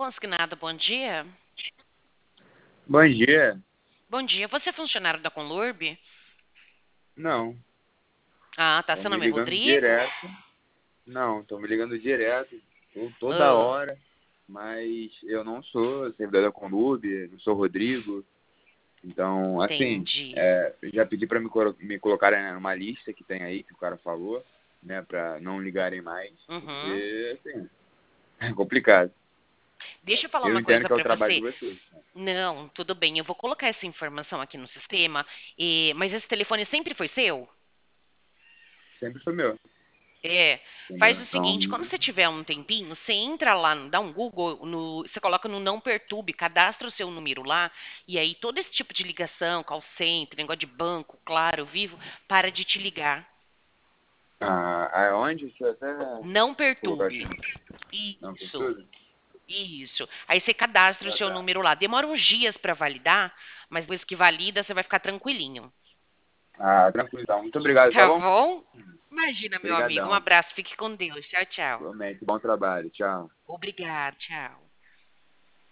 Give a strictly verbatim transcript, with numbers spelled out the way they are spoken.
Consignado, bom dia. Bom dia. Bom dia, você é funcionário da Conlurb? Não, Ah, tá. estão Seu me nome é ligando Rodrigo? direto. Não, estão me ligando direto, to- toda Ah, hora, mas eu não sou servidor da Conlube, não sou Rodrigo. Então, assim, entendi. é, eu já pedi para me, colo- me colocarem numa lista que tem aí, que o cara falou, né, para não ligarem mais, Uhum. porque, assim, é complicado. Deixa eu falar Eu uma entendo coisa que é o pra trabalho de você. vocês. Não, tudo bem. Eu vou colocar essa informação aqui no sistema. e- Mas esse telefone sempre foi seu? Sempre foi meu, É. Faz entendeu? o Então, seguinte, quando você tiver um tempinho, você entra lá, dá um Google, no, você coloca no Não Perturbe, cadastra o seu número lá, e aí todo esse tipo de ligação, call center, negócio de banco, claro, vivo, para de te ligar. ah, aonde? Deixa eu até Não colocar perturbe. aqui. Não, tem Isso, tudo? isso. Aí você cadastra o Ah, seu tá. número lá. Demora uns dias para validar, mas depois que valida, você vai ficar tranquilinho. Ah, tranquilo, então. Muito obrigado, tá Tá bom? bom? Imagina, meu amigo. Um Obrigadão. abraço. Fique com Deus. Tchau, tchau. Igualmente. Bom trabalho. Tchau. Obrigado. Tchau.